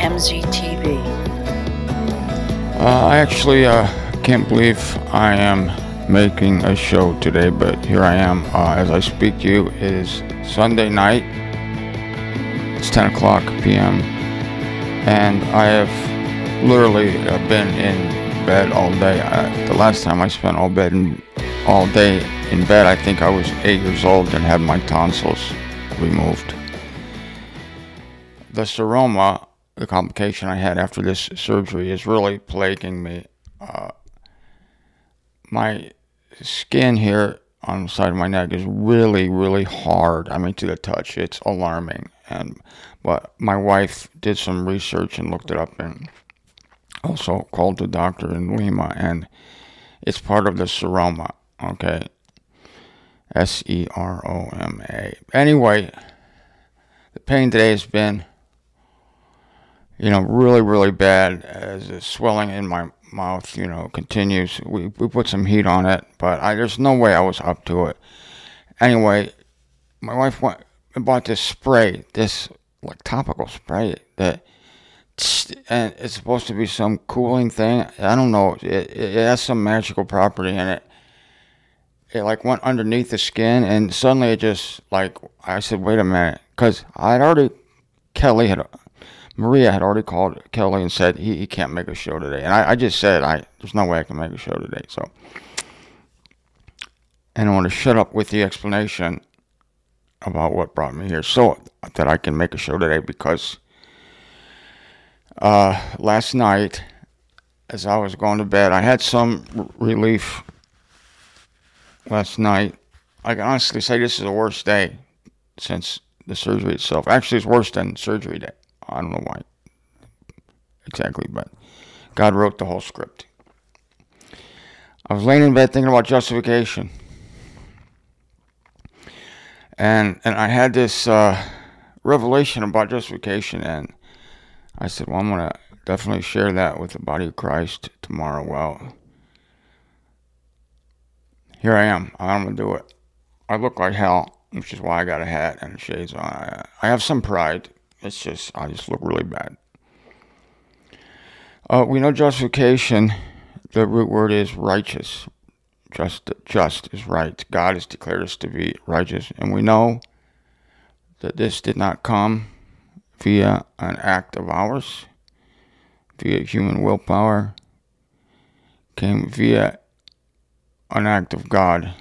MZTV. I actually can't believe I am making a show today, but here I am. As I speak to you, it is Sunday night. It's 10 o'clock p.m. And I have literally been in bed all day. The last time I spent all day in bed, I think I was 8 years old and had my tonsils removed. The seroma, the complication I had after this surgery, is really plaguing me. My skin here on the side of my neck is really, really hard. I mean, to the touch, it's alarming. But my wife did some research and looked it up, and also called the doctor in Lima, and it's part of the seroma. Okay, seroma. Anyway, the pain today has been, really, really bad, as the swelling in my mouth, continues. We put some heat on it, but there's no way I was up to it. Anyway, my wife went and bought this spray, this like topical spray and it's supposed to be some cooling thing. I don't know. It has some magical property in it. It like went underneath the skin, and suddenly it just I said, wait a minute, because Maria had already called Kelly and said he can't make a show today. And I just said, there's no way I can make a show today. So, and I want to shut up with the explanation about what brought me here so that I can make a show today, because last night, as I was going to bed, I had some relief last night. I can honestly say this is the worst day since the surgery itself. Actually, it's worse than surgery day. I don't know why exactly, but God wrote the whole script. I was laying in bed thinking about justification. And I had this revelation about justification, and I said, well, I'm going to definitely share that with the body of Christ tomorrow. Well, here I am. I'm going to do it. I look like hell, which is why I got a hat and shades on. I have some pride. I just look really bad. We know justification, the root word is righteous. Just is right. God has declared us to be righteous. And we know that this did not come via an act of ours, via human willpower. Came via an act of God.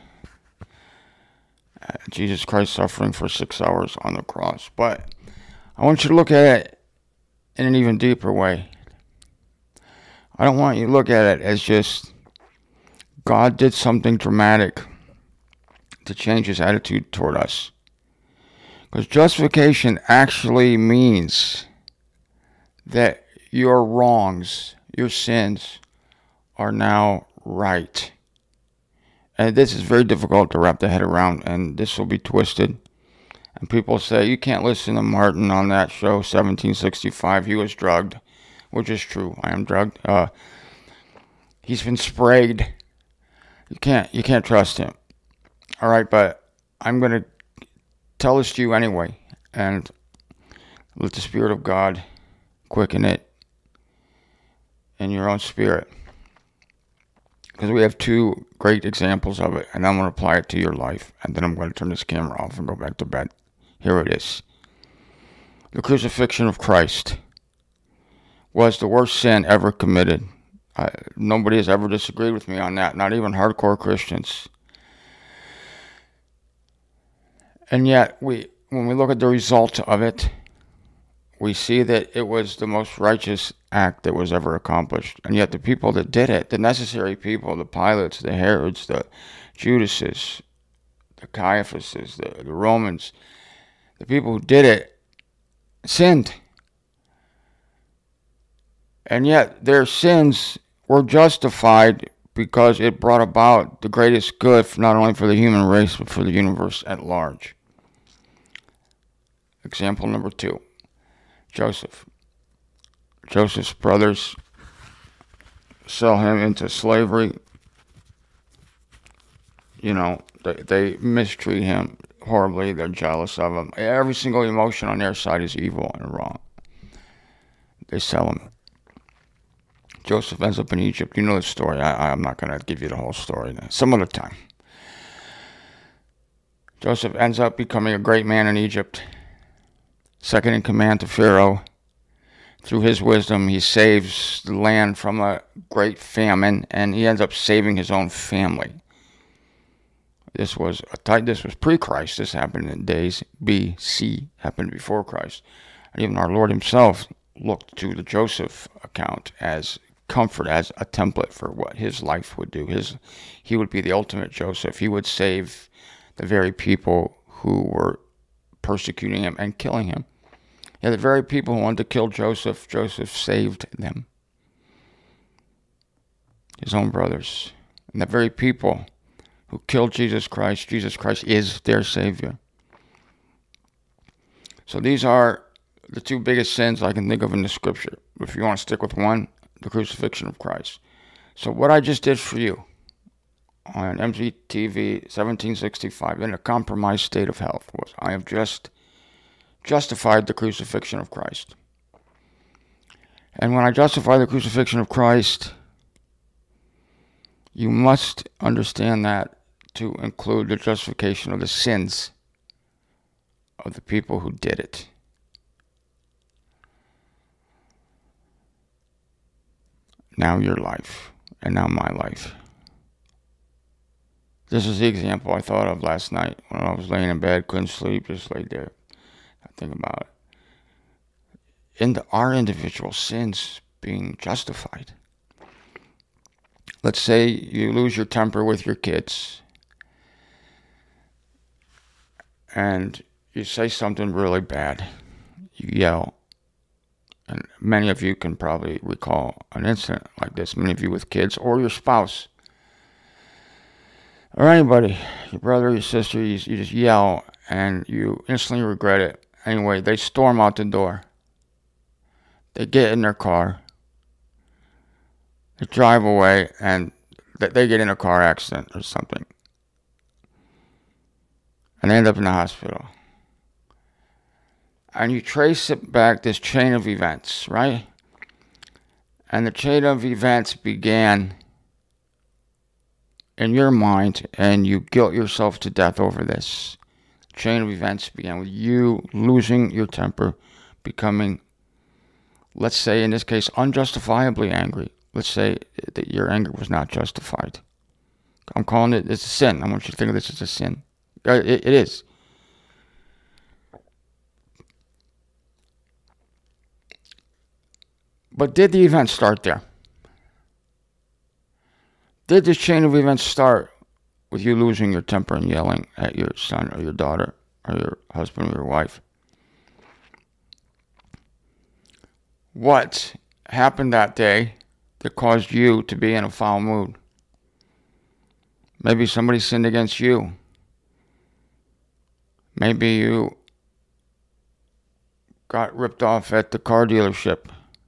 Jesus Christ suffering for 6 hours on the cross. But I want you to look at it in an even deeper way. I don't want you to look at it as just God did something dramatic to change his attitude toward us. Because justification actually means that your wrongs, your sins, are now right. And this is very difficult to wrap the head around, and this will be twisted. And people say, you can't listen to Martin on that show, 1765. He was drugged, which is true. I am drugged. He's been sprayed. You can't trust him. All right, but I'm going to tell this to you anyway, and let the Spirit of God quicken it in your own spirit. Because we have two great examples of it, and I'm going to apply it to your life, and then I'm going to turn this camera off and go back to bed. Here it is. The crucifixion of Christ was the worst sin ever committed. Nobody has ever disagreed with me on that, not even hardcore Christians. And yet, when we look at the result of it, we see that it was the most righteous act that was ever accomplished. And yet the people that did it, the necessary people, the Pilates, the Herods, the Judases, the Caiaphases, the Romans, the people who did it, sinned. And yet their sins were justified because it brought about the greatest good, not only for the human race, but for the universe at large. Example number 2, Joseph. Joseph's brothers sell him into slavery. They mistreat him horribly. They're jealous of him. Every single emotion on their side is evil and wrong. they sell him. Joseph ends up in Egypt. You know the story. I'm not going to give you the whole story. Some other time. Joseph ends up becoming a great man in Egypt, second in command to Pharaoh. Through his wisdom, he saves the land from a great famine, and he ends up saving his own family. This was pre-Christ. This happened in days BC, happened before Christ. And even our Lord himself looked to the Joseph account as comfort, as a template for what his life would do. He would be the ultimate Joseph. He would save the very people who were persecuting him and killing him. Yeah, the very people who wanted to kill Joseph, Joseph saved them. His own brothers. And the very people who killed Jesus Christ is their Savior. So these are the two biggest sins I can think of in the Scripture. If you want to stick with one, the crucifixion of Christ. So what I just did for you on MZTV 1765 in a compromised state of health was I have just justified the crucifixion of Christ. And when I justify the crucifixion of Christ, you must understand that to include the justification of the sins of the people who did it. Now your life, and now my life. This is the example I thought of last night when I was laying in bed, couldn't sleep, just laid there. I think about it. Our individual sins being justified. Let's say you lose your temper with your kids, and you say something really bad. You yell. And many of you can probably recall an incident like this. Many of you with kids or your spouse. Or anybody. Your brother, your sister, you just yell and you instantly regret it. Anyway, they storm out the door. They get in their car. They drive away and they get in a car accident or something. And they end up in the hospital. And you trace it back, this chain of events, right? And the chain of events began in your mind, and you guilt yourself to death over this. The chain of events began with you losing your temper, becoming, let's say in this case, unjustifiably angry. Let's say that your anger was not justified. I'm calling it's a sin. I want you to think of this as a sin. It is. But did the event start there? Did this chain of events start with you losing your temper and yelling at your son or your daughter or your husband or your wife? What happened that day that caused you to be in a foul mood? Maybe somebody sinned against you. Maybe you got ripped off at the car dealership.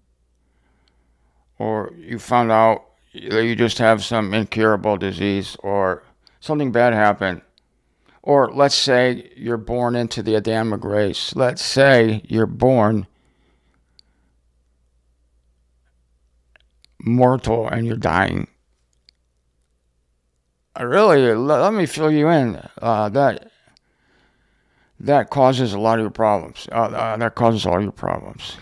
Or you found out that you just have some incurable disease, or something bad happened. Or let's say you're born into the Adamic race. Let's say you're born mortal and you're dying. Really, let me fill you in. That causes a lot of your problems. That causes all your problems.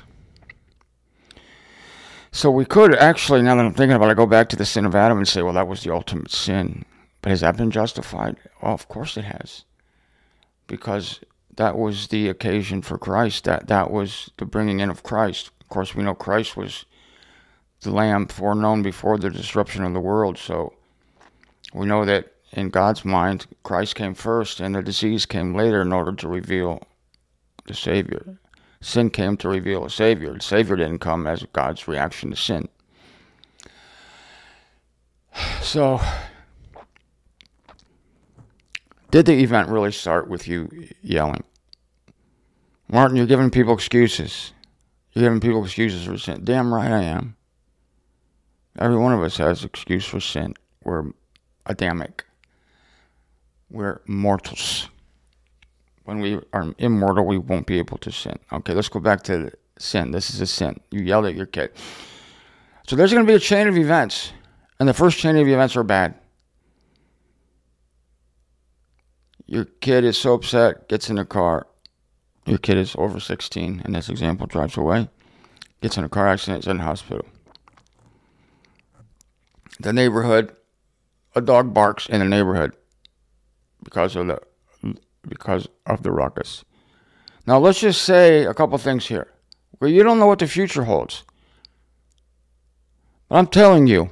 So we could actually, now that I'm thinking about it, go back to the sin of Adam and say, well, that was the ultimate sin. But has that been justified? Well, of course it has. Because that was the occasion for Christ. That was the bringing in of Christ. Of course, we know Christ was the Lamb foreknown before the disruption of the world. So we know that in God's mind, Christ came first and the disease came later in order to reveal the Savior. Sin came to reveal a Savior. The Savior didn't come as God's reaction to sin. So, did the event really start with you yelling? Martin, you're giving people excuses. You're giving people excuses for sin. Damn right I am. Every one of us has an excuse for sin. We're Adamic. We're mortals. When we are immortal, we won't be able to sin. Okay, let's go back to Sin. This is a sin. You yelled at your kid. So there's going to be a chain of events. And the first chain of events are bad. Your kid is so upset, gets in a car. Your kid is over 16, in this example, drives away, gets in a car accident, is in the hospital. The neighborhood, a dog barks in the neighborhood because of the ruckus. Now let's just say a couple things here. Well, you don't know what the future holds. But I'm telling you,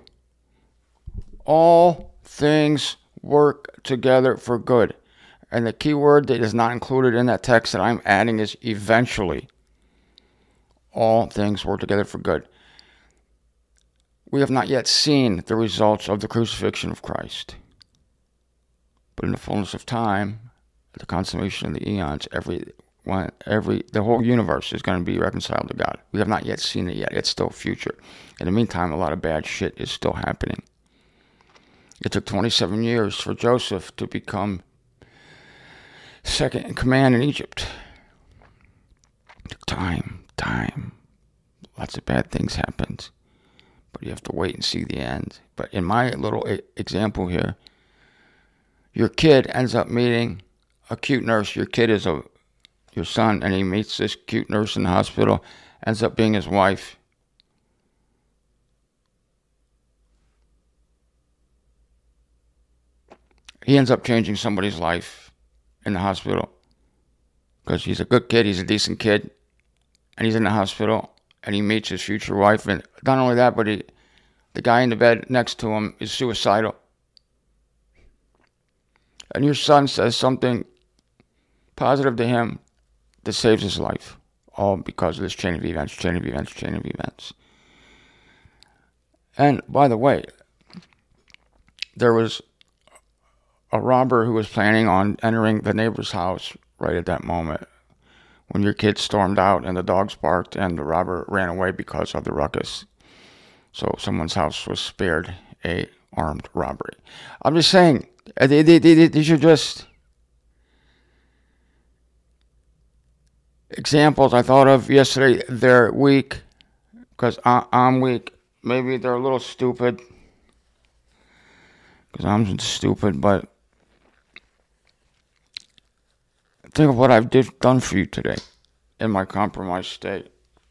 all things work together for good. And the key word that is not included in that text that I'm adding is eventually. All things work together for good. We have not yet seen the results of the crucifixion of Christ. But in the fullness of time, at the consummation of the eons, the whole universe is going to be reconciled to God. We have not yet seen it yet. It's still future. In the meantime, a lot of bad shit is still happening. It took 27 years for Joseph to become second in command in Egypt. It took time. Lots of bad things happened. But you have to wait and see the end. But in my little example here, your kid ends up meeting a cute nurse. Your kid is your son, and he meets this cute nurse in the hospital, ends up being his wife. He ends up changing somebody's life in the hospital because he's a good kid, he's a decent kid, and he's in the hospital, and he meets his future wife. And not only that, but the guy in the bed next to him is suicidal. And your son says something positive to him that saves his life, all because of this chain of events. And by the way, there was a robber who was planning on entering the neighbor's house right at that moment when your kid stormed out and the dogs barked and the robber ran away because of the ruckus. So someone's house was spared a armed robbery. I'm just saying, these are just examples I thought of yesterday. They're weak because I'm weak. Maybe they're a little stupid because I'm stupid, but think of what I've done for you today in my compromised state.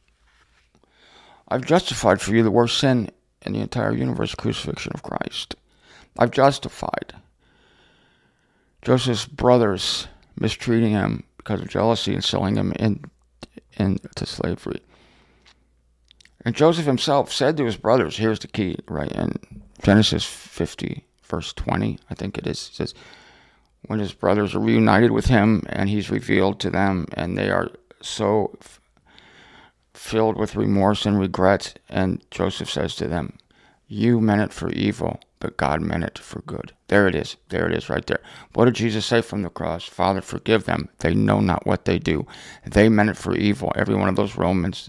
I've justified for you the worst sin in the entire universe, crucifixion of Christ. I've justified Joseph's brothers mistreating him because of jealousy and selling him into slavery. And Joseph himself said to his brothers, here's the key, right, in Genesis 50, verse 20, I think it is, it says, when his brothers are reunited with him and he's revealed to them and they are so filled with remorse and regret, and Joseph says to them, you meant it for evil, but God meant it for good. There it is right there. What did Jesus say from the cross? Father, forgive them. They know not what they do. They meant it for evil. Every one of those Romans,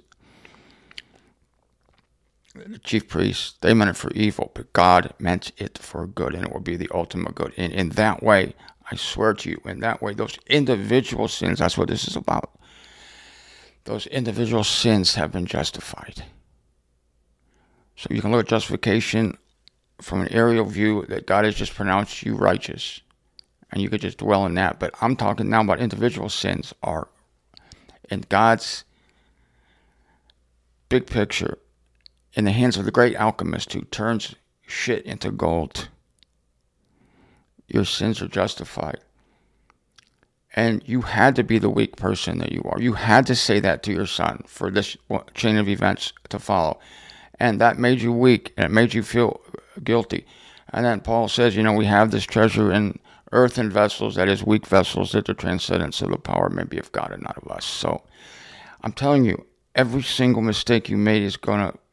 the chief priests, they meant it for evil, but God meant it for good, and it will be the ultimate good. And in that way, I swear to you, in that way, those individual sins, that's what this is about. Those individual sins have been justified. So you can look at justification from an aerial view that God has just pronounced you righteous. And you could just dwell in that. But I'm talking now about individual sins are in God's big picture, in the hands of the great alchemist who turns shit into gold. Your sins are justified. And you had to be the weak person that you are. You had to say that to your son for this chain of events to follow. And that made you weak, and it made you feel guilty. And then Paul says, we have this treasure in earthen vessels, that is, weak vessels, that the transcendence of the power may be of God and not of us. So I'm telling you, every single mistake you made is going to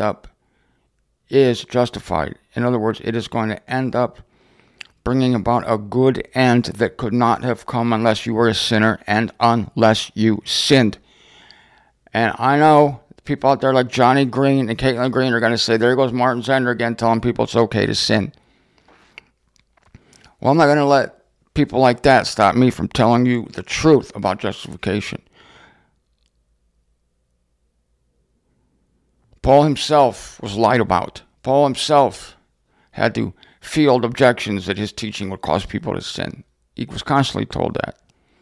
is justified. In other words, it is going to end up bringing about a good end that could not have come unless you were a sinner and unless you sinned. And I know people out there like Johnny Green and Caitlin Green are going to say, there goes Martin Zender again telling people it's okay to sin. Well, I'm not going to let people like that stop me from telling you the truth about justification. Paul himself was lied about. Paul himself had to field objections that his teaching would cause people to sin. He was constantly told that.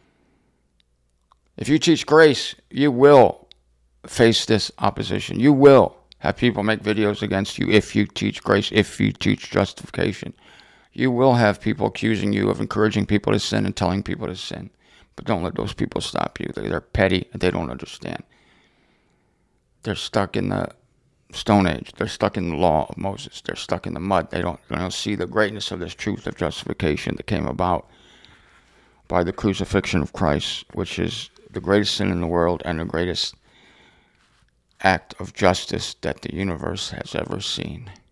If you teach grace, you will face this opposition. You will have people make videos against you if you teach grace, if you teach justification. You will have people accusing you of encouraging people to sin and telling people to sin. But don't let those people stop you. They're petty and they don't understand. They're stuck in the Stone Age. They're stuck in the law of Moses. They're stuck in the mud. They don't see the greatness of this truth of justification that came about by the crucifixion of Christ, which is the greatest sin in the world and the greatest act of justice that the universe has ever seen.